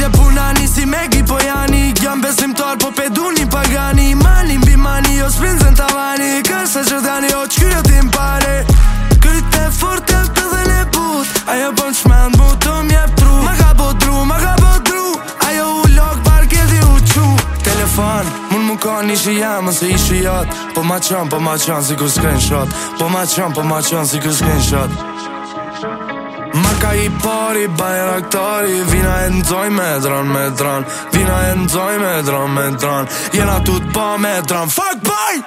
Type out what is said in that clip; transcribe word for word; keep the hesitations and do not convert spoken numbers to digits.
Madje punani si me gipojani. Jam besimtar po peduni pagani. Mani mbi mani jo s'pinzen tavani. Kërsa që tani o qkyjo timpani. Kyte forte të dhe ne but. Ajo bën shmend mu të mjep tru. Ma ka po dru, ma ka po dru. Ajo u lok parketi u qu. Telefon, mun mu ka nishi jemë se ishi jat. Po ma qan, po ma qan si kur s'kren shot. Po ma qan, po ma qan si kur s'kren shot. Ma ka i pari, bajraktari. Vina e nëzoj me dran, me dran. Vina e nëzoj me dran, me dran. Jena tut pa me dran. Fuck bye!